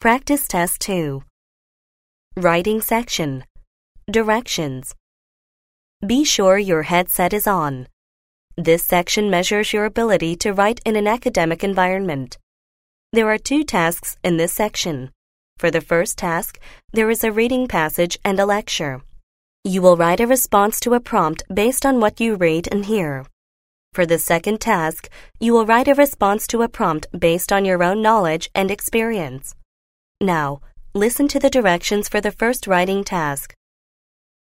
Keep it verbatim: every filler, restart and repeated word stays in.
Practice Test two. Writing section. Directions. Be sure your headset is on. This section measures your ability to write in an academic environment. There are two tasks in this section. For the first task, there is a reading passage and a lecture. You will write a response to a prompt based on what you read and hear. For the second task, you will write a response to a prompt based on your own knowledge and experience. Now, listen to the directions for the first writing task.